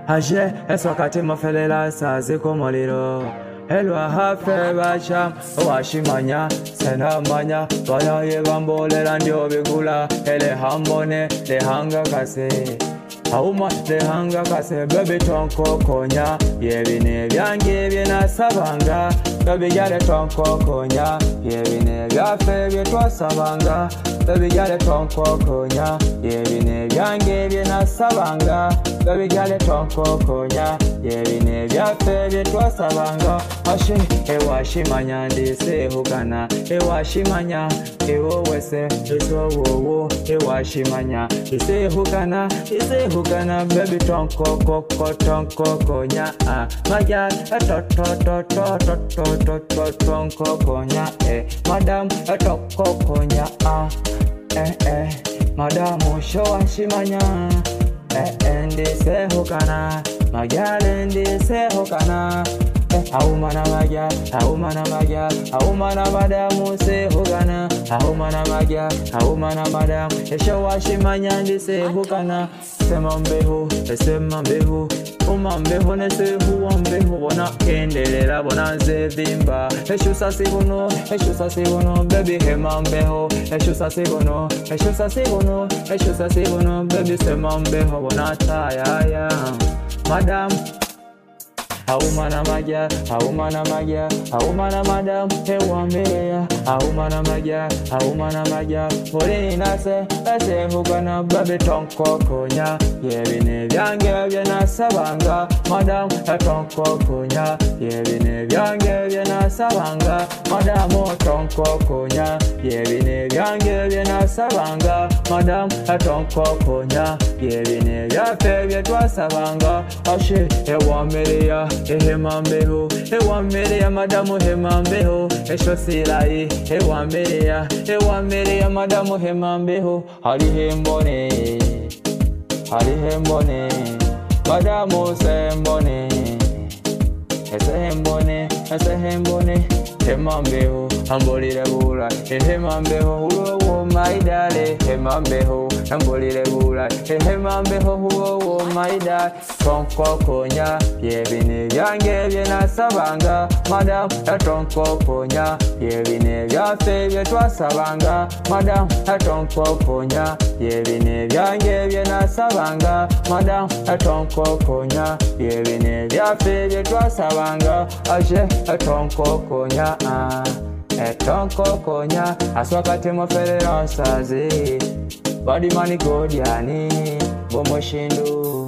Aje eswakati mafelela sazi kumuliro Elwa hafe bacham washimanya senamanya bayaye bambolela ndio bigula ele hambone le hanga kase Auma le hanga kase bebe tonko konya yebine byange byena sabanga bebe yale tonko konya yebine byafe byetwa sabanga bebe yale tonko konya yebine byange byena sabanga bebe yale tonko konya yebine byafe byetwa sabanga ashe ewashimanya ndise hukana ewashimanya ewowese esowowo ewashimanya ise hukana baby tonko konya maya tonko konya madam tonko konya madam showashimanya ndise hukana magyale ndise hukana Aumana magia, aumana madamu se hugana, aumana magia, aumana madamu, eshawashimanya ndise hugana, semambeho, umambeho nese huambeho bona kendelela bona zevimba, eshusa sibono, baby hemambeho, eshusa sibono, baby semambeho bona taya, madam. Aumana magia, madam, ewambeya. Aumana magia, uri nase, ese hugana, baby tonko konya, yebine byange byena sabanga, madam, tonko konya, yebine byange byena sabanga, madam, tonko konya, yebine byange byena sabanga, madam, tonko konya, yebine byafe byetwa sabanga, ashe ewambeya. Ehemambeho, ewamereya madamu hemambeho, eshosirai, ewamereya madamu hemambeho, hari hembone, madamu sembone, ese hembone, hemambeho, ambolire bura, hemambeho, uwo maidale, hemambeho, ambolire bura, hemambeho, uwo maidale, tonko konya, yebine byange byena sabanga, madam, tonko konya, yebine byafe byetwa sabanga, madam, tonko konya, yebine byange byena sabanga, madam, tonko konya, yebine byafe byetwa sabanga, aje tonko konya, tonko konya, aswakati moferera sazi, body money godiani, bomoshindu.